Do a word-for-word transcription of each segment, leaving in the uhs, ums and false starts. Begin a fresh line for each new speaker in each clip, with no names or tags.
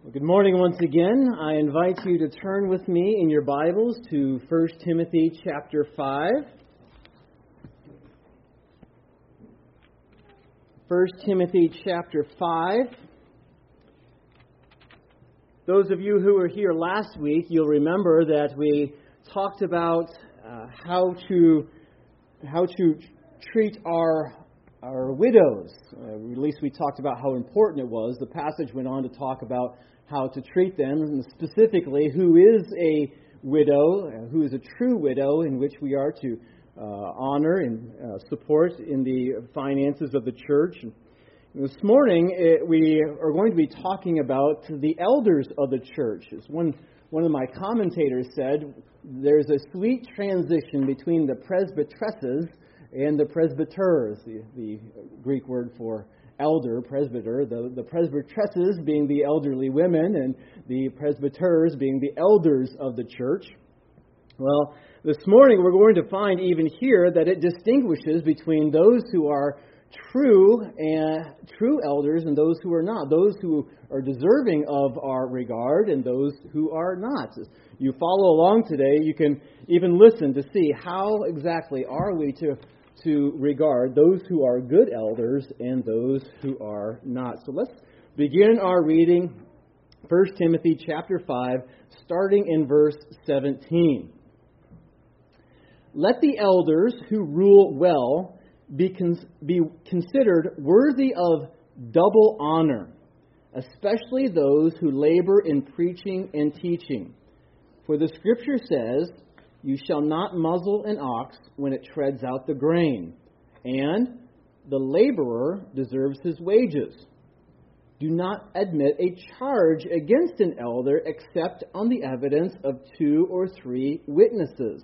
Good morning once again. I invite you to turn with me in your Bibles to First Timothy chapter five. First Timothy chapter five. Those of you who were here last week, you'll remember that we talked about uh, how to how to treat our our widows. Uh, at least we talked about how important it was. The passage went on to talk about how to treat them, and specifically who is a widow, who is a true widow, in which we are to uh, honor and uh, support in the finances of the church. And this morning, it, we are going to be talking about the elders of the church. As one, one of my commentators said, there's a sweet transition between the presbytresses and the presbyters, the, the Greek word for elder, presbyter, the, the presbytresses being the elderly women and the presbyters being the elders of the church. Well, this morning we're going to find even here that it distinguishes between those who are true and true elders and those who are not, those who are deserving of our regard and those who are not. As you follow along today, you can even listen to see how exactly are we to to regard those who are good elders and those who are not. So let's begin our reading, First Timothy chapter five, starting in verse seventeen. Let the elders who rule well be, cons- be considered worthy of double honor, especially those who labor in preaching and teaching. For the Scripture says, "You shall not muzzle an ox when it treads out the grain, and the laborer deserves his wages. Do not admit a charge against an elder except on the evidence of two or three witnesses.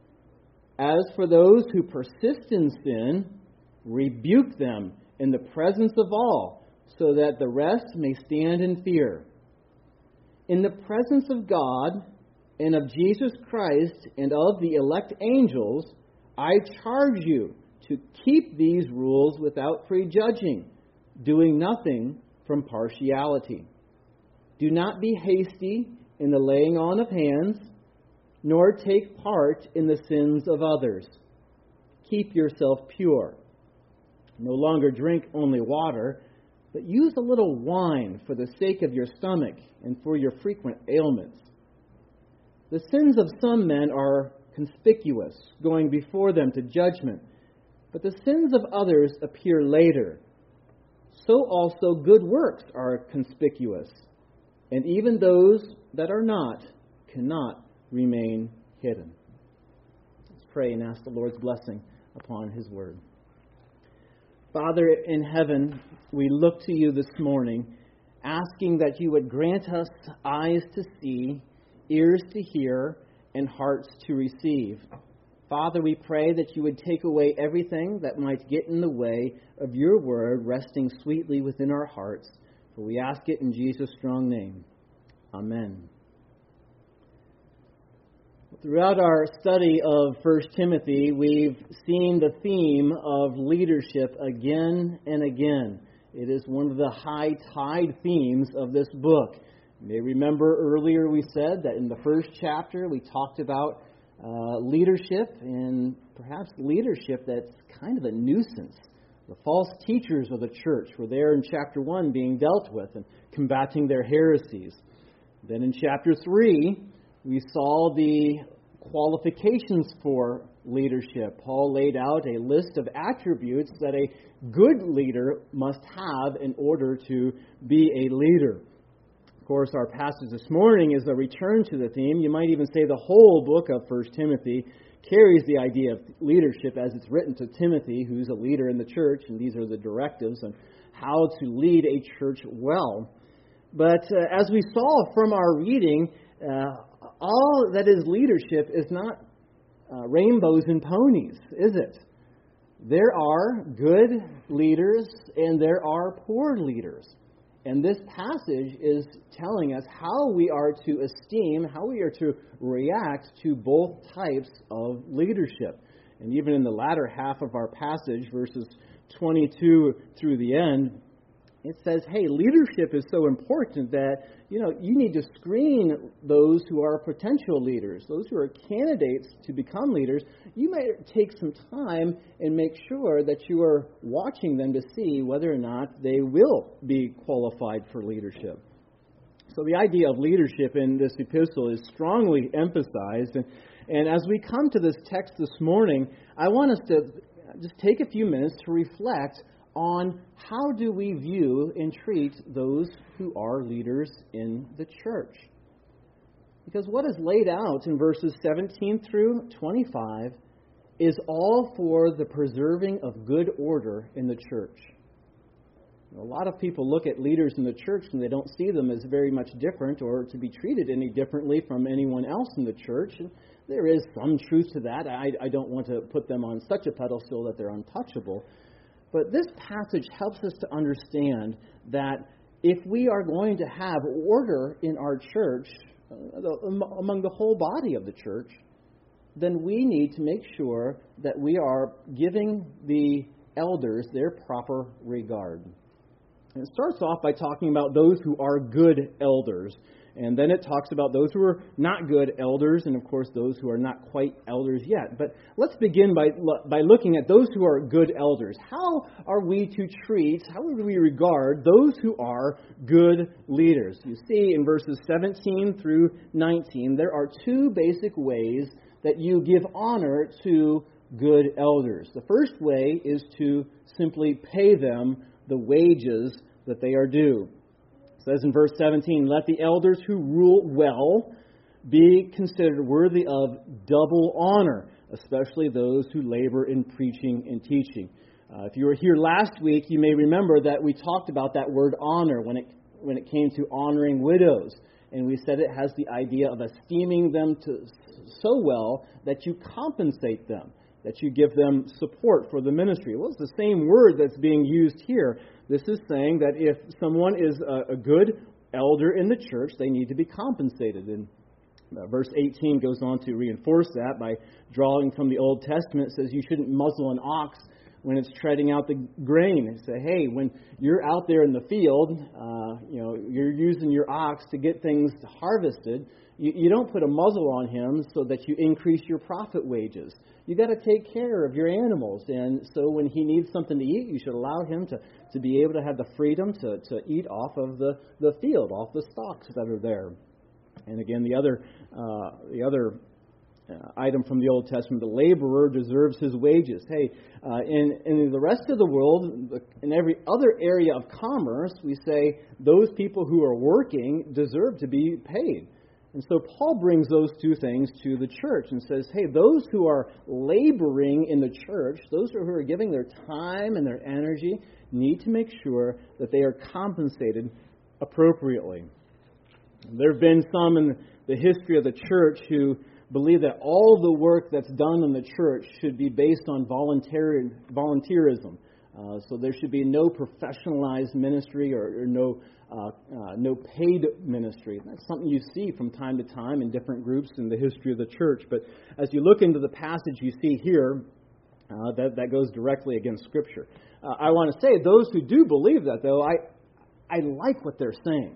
As for those who persist in sin, rebuke them in the presence of all, so that the rest may stand in fear. In the presence of God and of Jesus Christ and of the elect angels, I charge you to keep these rules without prejudging, doing nothing from partiality. Do not be hasty in the laying on of hands, nor take part in the sins of others. Keep yourself pure. No longer drink only water, but use a little wine for the sake of your stomach and for your frequent ailments. The sins of some men are conspicuous, going before them to judgment, but the sins of others appear later. So also good works are conspicuous, and even those that are not cannot remain hidden." Let's pray and ask the Lord's blessing upon His Word. Father in heaven, we look to You this morning, asking that You would grant us eyes to see, ears to hear, and hearts to receive. Father, we pray that You would take away everything that might get in the way of Your word resting sweetly within our hearts. For we ask it in Jesus' strong name. Amen. Throughout our study of First Timothy, we've seen the theme of leadership again and again. It is one of the high tide themes of this book. You may remember earlier we said that in the first chapter we talked about uh, leadership, and perhaps leadership that's kind of a nuisance. The false teachers of the church were there in chapter one being dealt with and combating their heresies. Then in chapter three, we saw the qualifications for leadership. Paul laid out a list of attributes that a good leader must have in order to be a leader. Of course, our passage this morning is a return to the theme. You might even say the whole book of First Timothy carries the idea of leadership as it's written to Timothy, who's a leader in the church, and these are the directives on how to lead a church well. But uh, as we saw from our reading, uh, all that is leadership is not uh, rainbows and ponies, is it? There are good leaders and there are poor leaders. And this passage is telling us how we are to esteem, how we are to react to both types of leadership. And even in the latter half of our passage, verses twenty-two through the end, it says, hey, leadership is so important that, you know, you need to screen those who are potential leaders, those who are candidates to become leaders. You might take some time and make sure that you are watching them to see whether or not they will be qualified for leadership. So the idea of leadership in this epistle is strongly emphasized. And, and as we come to this text this morning, I want us to just take a few minutes to reflect on how do we view and treat those who are leaders in the church. Because what is laid out in verses seventeen through twenty-five is all for the preserving of good order in the church. A lot of people look at leaders in the church and they don't see them as very much different or to be treated any differently from anyone else in the church. And there is some truth to that. I, I don't want to put them on such a pedestal that they're untouchable. But this passage helps us to understand that if we are going to have order in our church, uh, among the whole body of the church, then we need to make sure that we are giving the elders their proper regard. And it starts off by talking about those who are good elders. And then it talks about those who are not good elders, and of course those who are not quite elders yet. But let's begin by by looking at those who are good elders. How are we to treat, how do we regard those who are good leaders? You see in verses seventeen through nineteen, there are two basic ways that you give honor to good elders. The first way is to simply pay them the wages that they are due. It says in verse seventeen, let the elders who rule well be considered worthy of double honor, especially those who labor in preaching and teaching. Uh, if you were here last week, you may remember that we talked about that word honor when it when it came to honoring widows. And we said it has the idea of esteeming them to, so well that you compensate them, that you give them support for the ministry. Well, it's the same word that's being used here. This is saying that if someone is a, a good elder in the church, they need to be compensated. And uh, verse eighteen goes on to reinforce that by drawing from the Old Testament. It says you shouldn't muzzle an ox when it's treading out the grain. And say, hey, when you're out there in the field, uh, you know, you're using your ox to get things harvested. You, you don't put a muzzle on him so that you increase your profit wages. You got to take care of your animals, and so when he needs something to eat, you should allow him to, to be able to have the freedom to, to eat off of the, the field, off the stalks that are there. And again, the other uh, the other uh, item from the Old Testament, the laborer deserves his wages. Hey, uh, in in the rest of the world, in every other area of commerce, we say those people who are working deserve to be paid. And so Paul brings those two things to the church and says, hey, those who are laboring in the church, those who are giving their time and their energy, need to make sure that they are compensated appropriately. There have been some in the history of the church who believe that all the work that's done in the church should be based on volunteer, volunteerism. Uh, so there should be no professionalized ministry or, or no uh, uh, no paid ministry. That's something you see from time to time in different groups in the history of the church. But as you look into the passage you see here, uh, that, that goes directly against Scripture. Uh, I want to say, those who do believe that, though, I, I like what they're saying.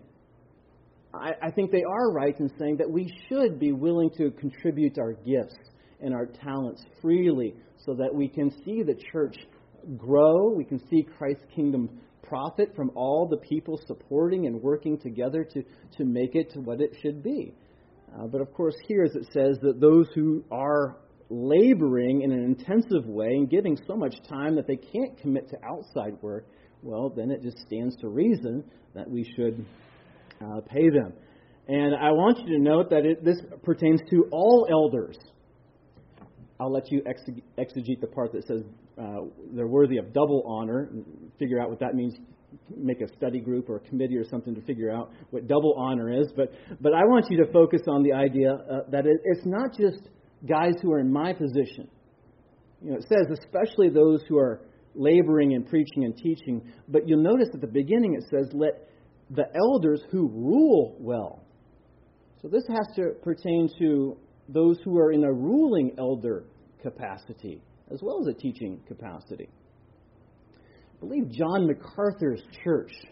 I, I think they are right in saying that we should be willing to contribute our gifts and our talents freely so that we can see the church grow, we can see Christ's kingdom profit from all the people supporting and working together to, to make it to what it should be. Uh, but of course, here as it says that those who are laboring in an intensive way and giving so much time that they can't commit to outside work, well, then it just stands to reason that we should uh, pay them. And I want you to note that it, this pertains to all elders. I'll let you exegete the part that says uh, they're worthy of double honor, and figure out what that means. Make a study group or a committee or something to figure out what double honor is. But but I want you to focus on the idea uh, that it, it's not just guys who are in my position. You know, it says especially those who are laboring and preaching and teaching. But you'll notice at the beginning it says, let the elders who rule well. So this has to pertain to those who are in a ruling elder capacity as well as a teaching capacity. I believe John MacArthur's church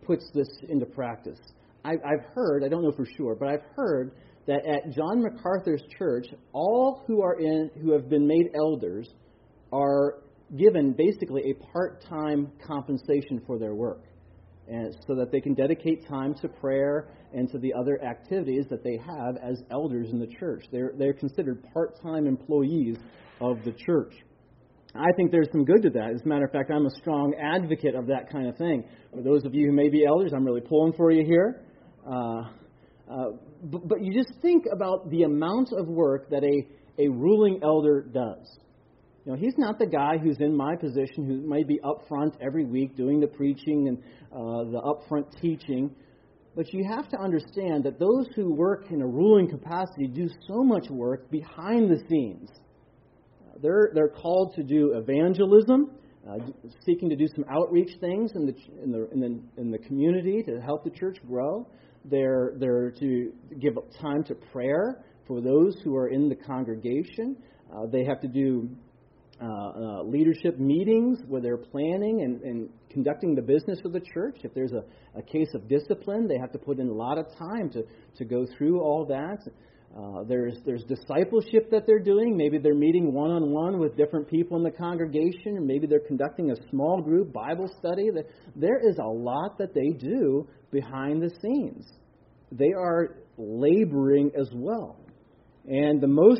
puts this into practice. I, I've heard, I don't know for sure, but I've heard that at John MacArthur's church, all who are in, who have been made elders are given basically a part-time compensation for their work, and so that they can dedicate time to prayer and to the other activities that they have as elders in the church. They're, they're considered part-time employees of the church. I think there's some good to that. As a matter of fact, I'm a strong advocate of that kind of thing. For those of you who may be elders, I'm really pulling for you here. Uh, uh, but, but you just think about the amount of work that a, a ruling elder does. You know, he's not the guy who's in my position who might be up front every week doing the preaching and uh, the upfront teaching. But you have to understand that those who work in a ruling capacity do so much work behind the scenes. They're they're called to do evangelism, uh, seeking to do some outreach things in the in the in the in the community to help the church grow. They're they're to give time to prayer for those who are in the congregation. Uh, they have to do uh, uh, leadership meetings where they're planning and, and conducting the business of the church. If there's a, a case of discipline, they have to put in a lot of time to to go through all that. Uh, there's there's discipleship that they're doing. Maybe they're meeting one-on-one with different people in the congregation, or maybe they're conducting a small group Bible study. There is a lot that they do behind the scenes. They are laboring as well. And the most,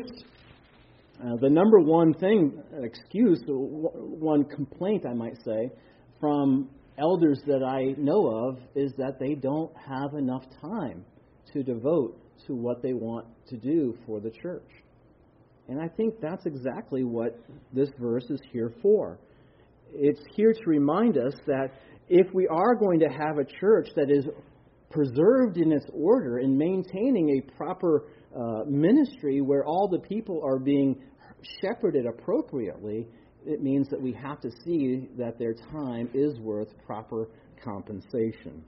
uh, the number one thing, excuse, one complaint I might say, from elders that I know of is that they don't have enough time to devote to what they want to do for the church. And I think that's exactly what this verse is here for. It's here to remind us that if we are going to have a church that is preserved in its order and maintaining a proper uh, ministry where all the people are being shepherded appropriately, it means that we have to see that their time is worth proper compensation.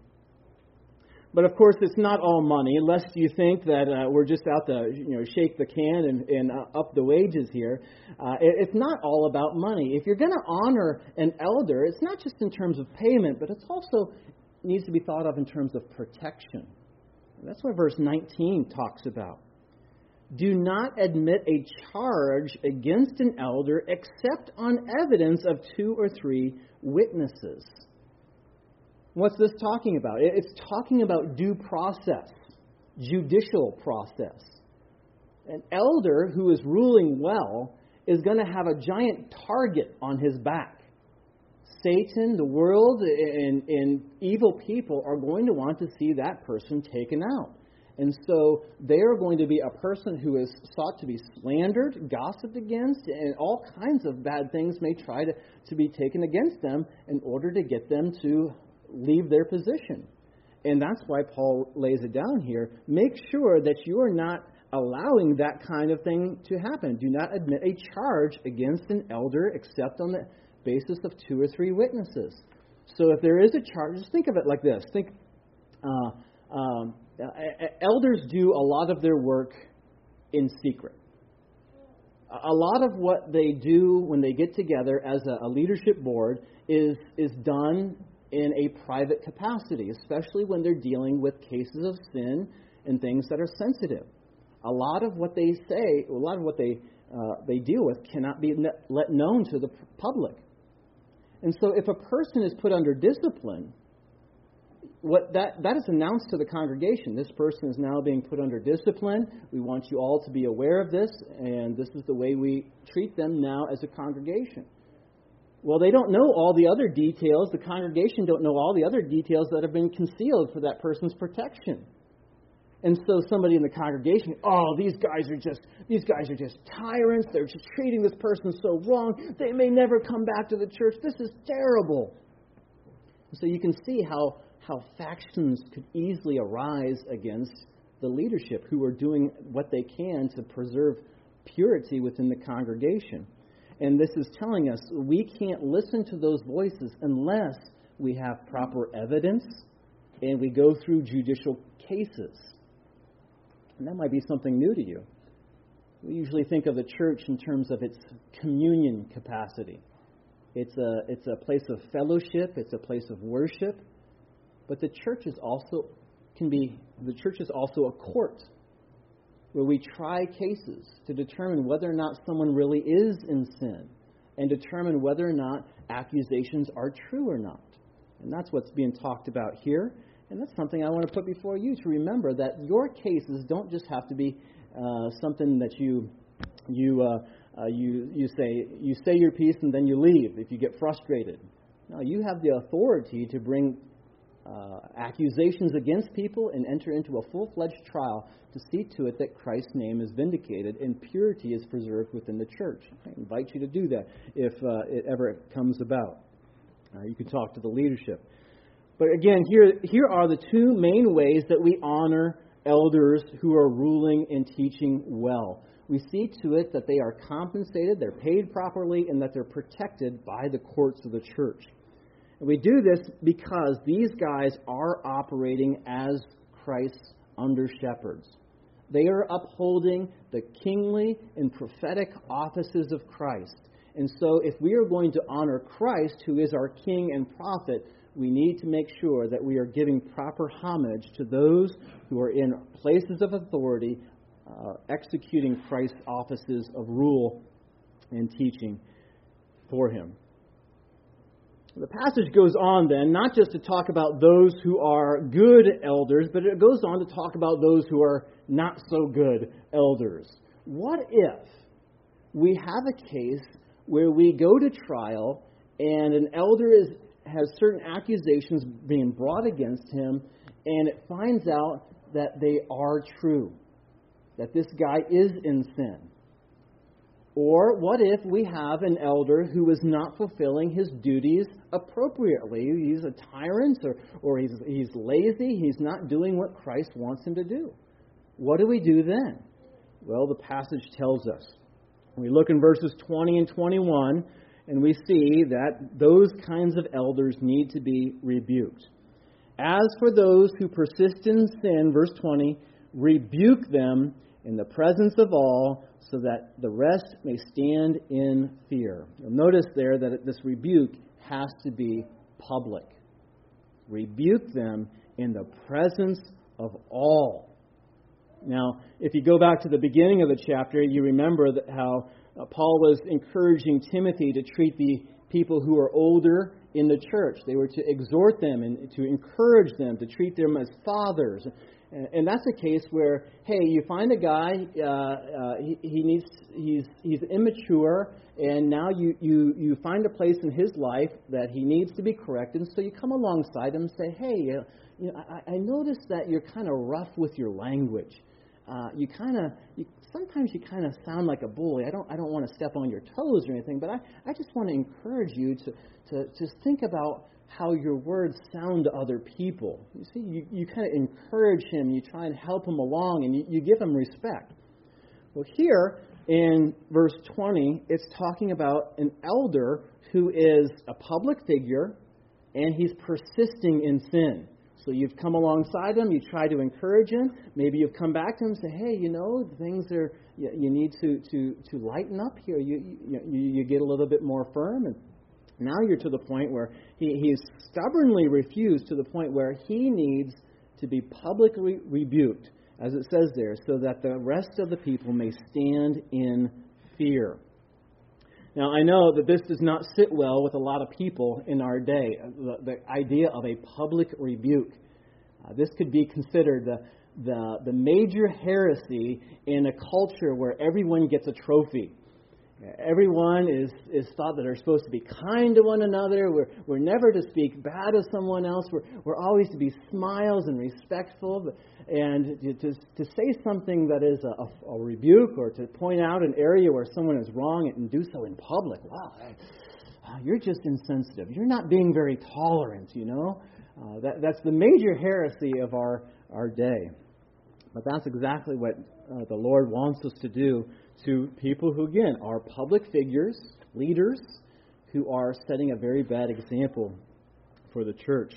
But of course, it's not all money, lest you think that uh, we're just out to you know shake the can and, and uh, up the wages here. Uh, it, it's not all about money. If you're going to honor an elder, it's not just in terms of payment, but it's also needs to be thought of in terms of protection. That's what verse nineteen talks about. Do not admit a charge against an elder except on evidence of two or three witnesses. What's this talking about? It's talking about due process, judicial process. An elder who is ruling well is going to have a giant target on his back. Satan, the world, and, and evil people are going to want to see that person taken out. And so they are going to be a person who is sought to be slandered, gossiped against, and all kinds of bad things may try to, to be taken against them in order to get them to leave their position. And that's why Paul lays it down here. Make sure that you are not allowing that kind of thing to happen. Do not admit a charge against an elder except on the basis of two or three witnesses. So if there is a charge, just think of it like this. Think, uh, um, elders do a lot of their work in secret. A lot of what they do when they get together as a, a leadership board is is done in a private capacity, especially when they're dealing with cases of sin and things that are sensitive. A lot of what they say, a lot of what they uh, they deal with cannot be let known to the public. And so if a person is put under discipline, what that, that is announced to the congregation. This person is now being put under discipline. We want you all to be aware of this, and this is the way we treat them now as a congregation. Well, they don't know all the other details. The congregation don't know all the other details that have been concealed for that person's protection. And so somebody in the congregation, oh, these guys are just these guys are just tyrants. They're just treating this person so wrong. They may never come back to the church. This is terrible. So you can see how how factions could easily arise against the leadership who are doing what they can to preserve purity within the congregation. And this is telling us we can't listen to those voices unless we have proper evidence and we go through judicial cases. And that might be something new to you. We usually think of the church in terms of its communion capacity. It's a, it's a place of fellowship. It's a place of worship. But the church is also can be the church is also a court where we try cases to determine whether or not someone really is in sin and determine whether or not accusations are true or not. And that's what's being talked about here. And that's something I want to put before you to remember, that your cases don't just have to be uh, something that you you uh, uh, you you say you say your piece and then you leave if you get frustrated. No, you have the authority to bring uh, accusations against people and enter into a full-fledged trial to see to it that Christ's name is vindicated and purity is preserved within the church. I invite you to do that if uh, it ever comes about. Uh, you can talk to the leadership. But again, here here are the two main ways that we honor elders who are ruling and teaching well. We see to it that they are compensated, they're paid properly, and that they're protected by the courts of the church. And we do this because these guys are operating as Christ's under-shepherds. They are upholding the kingly and prophetic offices of Christ. And so if we are going to honor Christ, who is our king and prophet, we need to make sure that we are giving proper homage to those who are in places of authority, uh, executing Christ's offices of rule and teaching for him. The passage goes on then, not just to talk about those who are good elders, but it goes on to talk about those who are not so good elders. What if we have a case where we go to trial and an elder is, has certain accusations being brought against him, and it finds out that they are true, that this guy is in sin? Or what if we have an elder who is not fulfilling his duties appropriately? He's a tyrant, or, or he's, he's lazy, he's not doing what Christ wants him to do. What do we do then? Well, the passage tells us. We look in verses twenty and twenty-one, and we see that those kinds of elders need to be rebuked. As for those who persist in sin, verse twenty, rebuke them in the presence of all, so that the rest may stand in fear. You'll notice there that this rebuke has to be public. Rebuke them in the presence of all. Now, if you go back to the beginning of the chapter, you remember that how uh, Paul was encouraging Timothy to treat the people who are older in the church. They were to exhort them and to encourage them, to treat them as fathers. And that's a case where, hey, you find a guy, uh, uh, he, he needs, he's he's immature, and now you, you, you find a place in his life that he needs to be corrected, and so you come alongside him and say, hey, uh, you know, I, I noticed that you're kind of rough with your language. Uh, you kind of, you, sometimes you kind of sound like a bully. I don't, I don't want to step on your toes or anything, but I, I just want to encourage you to, to just think about how your words sound to other people. You see, you, you kind of encourage him, you try and help him along, and you, you give him respect. Well, here in verse twenty, it's talking about an elder who is a public figure, and he's persisting in sin. So you've come alongside him, you try to encourage him, maybe you've come back to him and say, hey, you know, things are, you, you need to, to, to lighten up here. You, you, you get a little bit more firm, and now you're to the point where he, he's stubbornly refused, to the point where he needs to be publicly rebuked, as it says there, so that the rest of the people may stand in fear. Now, I know that this does not sit well with a lot of people in our day, the, the idea of a public rebuke. Uh, this could be considered the, the, the major heresy in a culture where everyone gets a trophy. Everyone is, is thought that they're supposed to be kind to one another. We're, we're never to speak bad of someone else. We're, we're always to be smiles and respectful. And to, to, to say something that is a, a, a rebuke, or to point out an area where someone is wrong and do so in public, wow, I, you're just insensitive. You're not being very tolerant, you know. Uh, that, that's the major heresy of our, our day. But that's exactly what uh, the Lord wants us to do to people who, again, are public figures, leaders, who are setting a very bad example for the church.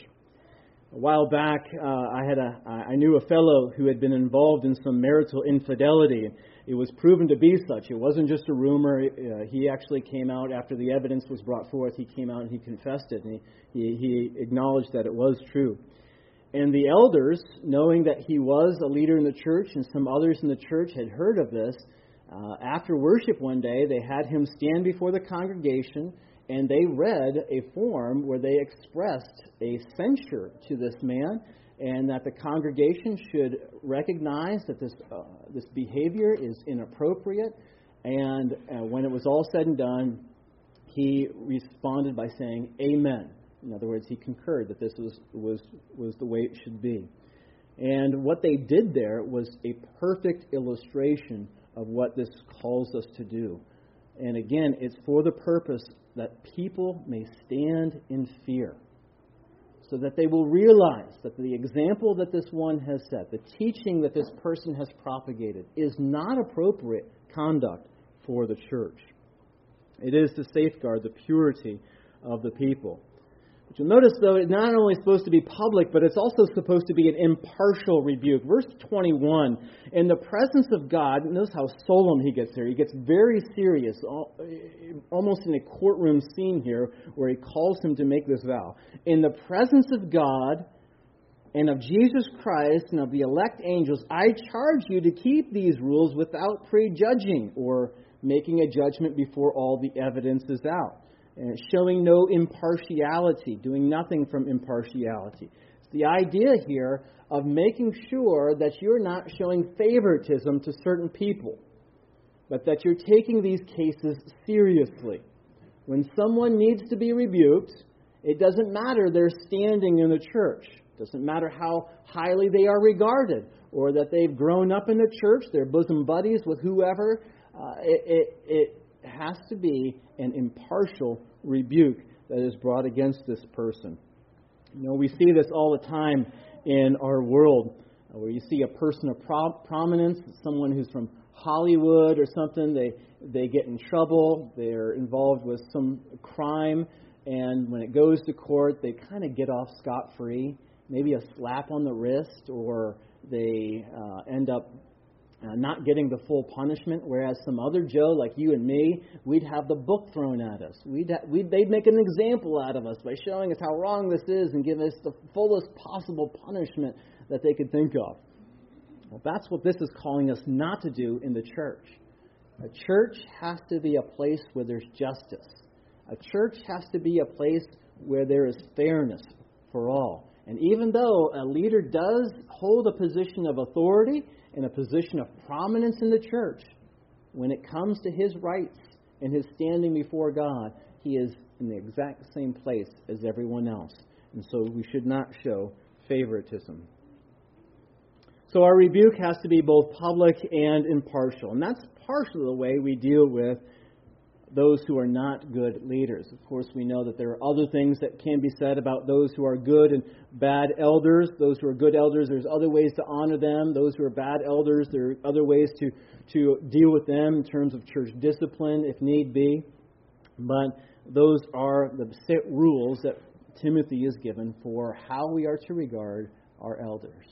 A while back, uh, I had a I knew a fellow who had been involved in some marital infidelity. It was proven to be such. It wasn't just a rumor. Uh, he actually came out after the evidence was brought forth. He came out and he confessed it, and he, he, he acknowledged that it was true. And the elders, knowing that he was a leader in the church and some others in the church had heard of this, uh, after worship one day, they had him stand before the congregation and they read a form where they expressed a censure to this man and that the congregation should recognize that this uh, this behavior is inappropriate. And uh, when it was all said and done, he responded by saying, "Amen." In other words, he concurred that this was, was, was the way it should be. And what they did there was a perfect illustration of what this calls us to do. And again, it's for the purpose that people may stand in fear, so that they will realize that the example that this one has set, the teaching that this person has propagated, is not appropriate conduct for the church. It is to safeguard the purity of the people. But you'll notice, though, it's not only supposed to be public, but it's also supposed to be an impartial rebuke. Verse twenty-one, in the presence of God, notice how solemn he gets here. He gets very serious, almost in a courtroom scene here, where he calls him to make this vow. In the presence of God and of Jesus Christ and of the elect angels, I charge you to keep these rules without prejudging or making a judgment before all the evidence is out. And showing no impartiality, doing nothing from impartiality. It's the idea here of making sure that you're not showing favoritism to certain people, but that you're taking these cases seriously. When someone needs to be rebuked, it doesn't matter their standing in the church. It doesn't matter how highly they are regarded, or that they've grown up in the church, they're bosom buddies with whoever. Uh, it, it, it has to be an impartial rebuke that is brought against this person. You know, we see this all the time in our world, uh, where you see a person of pro- prominence, someone who's from Hollywood or something, they they get in trouble, they're involved with some crime, and when it goes to court, they kind of get off scot-free, maybe a slap on the wrist, or they uh, end up Uh, not getting the full punishment, whereas some other Joe, like you and me, we'd have the book thrown at us. We'd, ha- we'd They'd make an example out of us by showing us how wrong this is and give us the fullest possible punishment that they could think of. Well, that's what this is calling us not to do in the church. A church has to be a place where there's justice. A church has to be a place where there is fairness for all. And even though a leader does hold a position of authority in a position of prominence in the church, when it comes to his rights and his standing before God, he is in the exact same place as everyone else. And so we should not show favoritism. So our rebuke has to be both public and impartial. And that's partially the way we deal with those who are not good leaders. Of course, we know that there are other things that can be said about those who are good and bad elders. Those who are good elders, there's other ways to honor them. Those who are bad elders, there are other ways to, to deal with them in terms of church discipline, if need be. But those are the set rules that Timothy is given for how we are to regard our elders.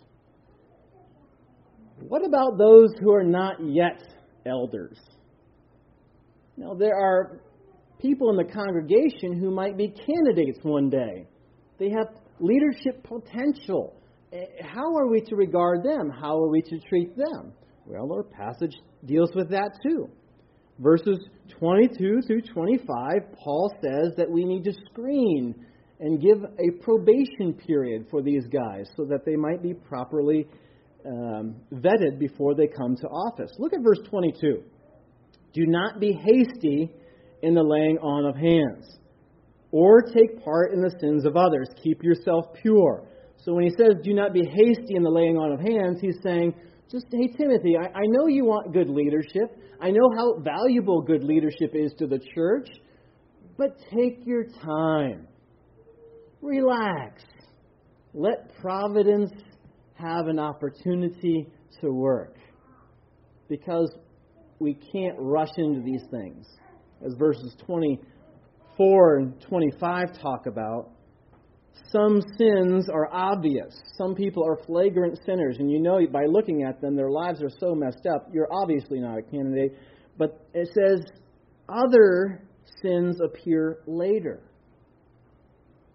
What about those who are not yet elders? Now, there are people in the congregation who might be candidates one day. They have leadership potential. How are we to regard them? How are we to treat them? Well, our passage deals with that too. Verses twenty-two through twenty-five, Paul says that we need to screen and give a probation period for these guys so that they might be properly um, vetted before they come to office. Look at verse twenty-two. Do not be hasty in the laying on of hands, or take part in the sins of others. Keep yourself pure. So when he says, do not be hasty in the laying on of hands, he's saying, just, hey, Timothy, I, I know you want good leadership. I know how valuable good leadership is to the church, but take your time. Relax. Let providence have an opportunity to work. Because we can't rush into these things. As verses twenty-four and twenty-five talk about, some sins are obvious. Some people are flagrant sinners, and you know by looking at them, their lives are so messed up, you're obviously not a candidate. But it says other sins appear later.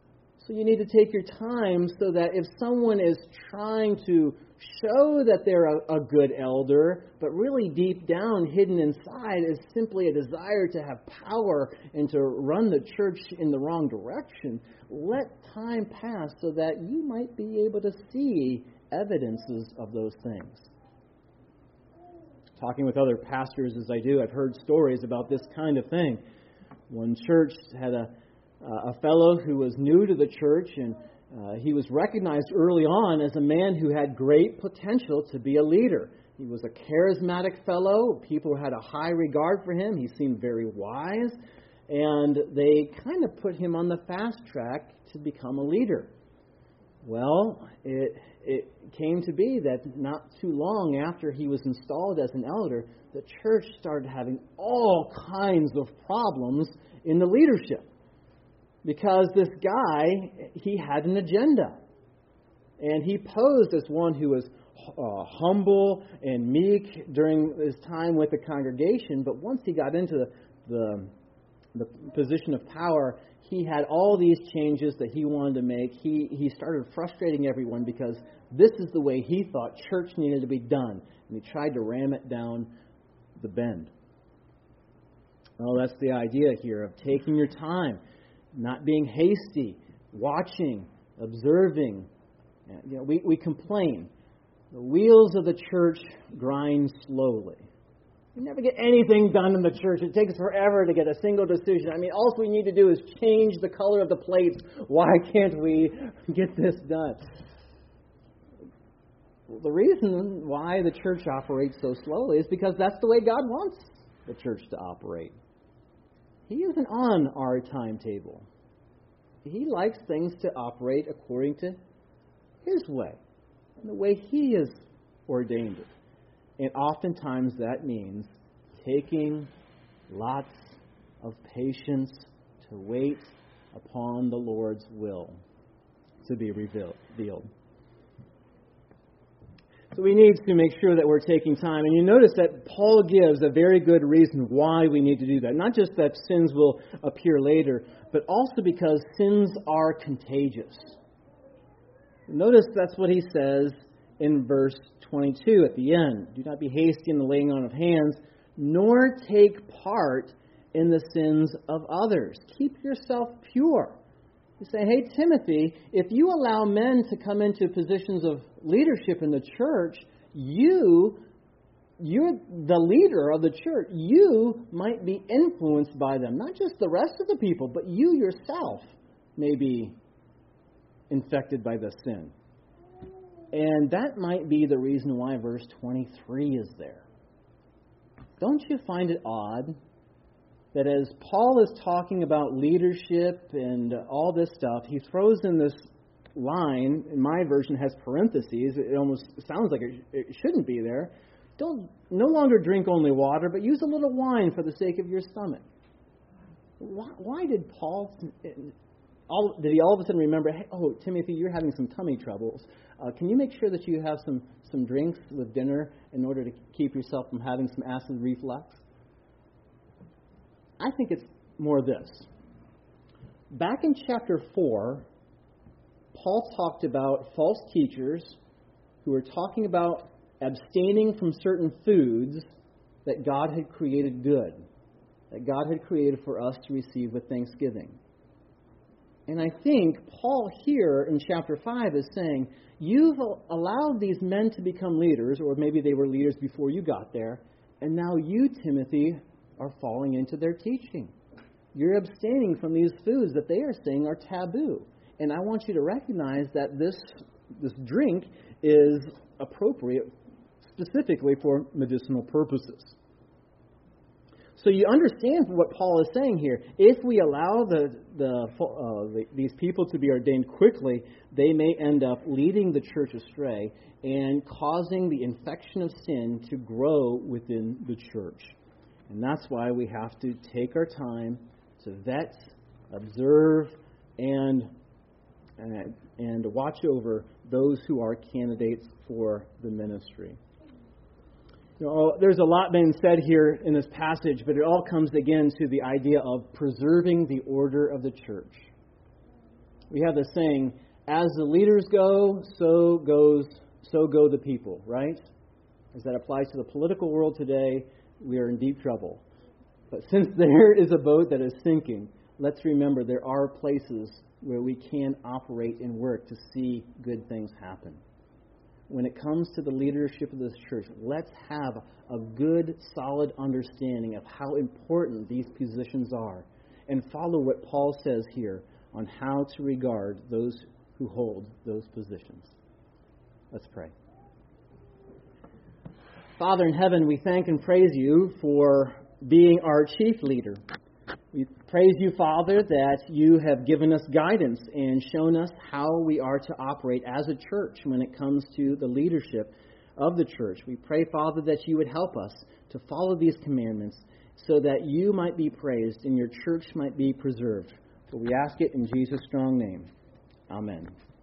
So you need to take your time so that if someone is trying to show that they're a, a good elder, but really deep down, hidden inside, is simply a desire to have power and to run the church in the wrong direction, let time pass so that you might be able to see evidences of those things. Talking with other pastors as I do, I've heard stories about this kind of thing. One church had a, a fellow who was new to the church, and uh, he was recognized early on as a man who had great potential to be a leader. He was a charismatic fellow. People had a high regard for him. He seemed very wise, and they kind of put him on the fast track to become a leader. Well, it it came to be that not too long after he was installed as an elder, the church started having all kinds of problems in the leadership. Because this guy, he had an agenda. And he posed as one who was uh, humble and meek during his time with the congregation. But once he got into the, the, the position of power, he had all these changes that he wanted to make. He, he started frustrating everyone because this is the way he thought church needed to be done. And he tried to ram it down the bend. Well, that's the idea here of taking your time. Not being hasty, watching, observing. You know, we, we complain. The wheels of the church grind slowly. We never get anything done in the church. It takes forever to get a single decision. I mean, all we need to do is change the color of the plates. Why can't we get this done? Well, the reason why the church operates so slowly is because that's the way God wants the church to operate. He isn't on our timetable. He likes things to operate according to His way, and the way He has ordained it. And oftentimes that means taking lots of patience to wait upon the Lord's will to be revealed. So we need to make sure that we're taking time. And you notice that Paul gives a very good reason why we need to do that. Not just that sins will appear later, but also because sins are contagious. Notice that's what he says in verse twenty-two at the end. Do not be hasty in the laying on of hands, nor take part in the sins of others. Keep yourself pure. You say, hey, Timothy, if you allow men to come into positions of leadership in the church, you, you're the leader of the church. You might be influenced by them. Not just the rest of the people, but you yourself may be infected by the sin. And that might be the reason why verse twenty-three is there. Don't you find it odd that as Paul is talking about leadership and all this stuff, he throws in this line, in my version has parentheses, it almost sounds like it, it shouldn't be there. Don't no longer drink only water, but use a little wine for the sake of your stomach. Why, why did Paul, all, did he all of a sudden remember, hey, oh, Timothy, you're having some tummy troubles. Uh, can you make sure that you have some, some drinks with dinner in order to keep yourself from having some acid reflux? I think it's more this. Back in chapter four, Paul talked about false teachers who were talking about abstaining from certain foods that God had created good, that God had created for us to receive with thanksgiving. And I think Paul here in chapter five is saying, you've allowed these men to become leaders, or maybe they were leaders before you got there, and now you, Timothy, are falling into their teaching. You're abstaining from these foods that they are saying are taboo. And I want you to recognize that this this drink is appropriate specifically for medicinal purposes. So you understand what Paul is saying here. If we allow the, the, uh, the these people to be ordained quickly, they may end up leading the church astray and causing the infection of sin to grow within the church. And that's why we have to take our time to vet, observe, and and, and watch over those who are candidates for the ministry. You know, there's a lot being said here in this passage, but it all comes again to the idea of preserving the order of the church. We have this saying, as the leaders go, so goes, so go the people, right? As that applies to the political world today, we are in deep trouble. But since there is a boat that is sinking, let's remember there are places where we can operate and work to see good things happen. When it comes to the leadership of this church, let's have a good, solid understanding of how important these positions are and follow what Paul says here on how to regard those who hold those positions. Let's pray. Father in heaven, we thank and praise you for being our chief leader. We praise you, Father, that you have given us guidance and shown us how we are to operate as a church when it comes to the leadership of the church. We pray, Father, that you would help us to follow these commandments so that you might be praised and your church might be preserved. For we ask it in Jesus' strong name. Amen.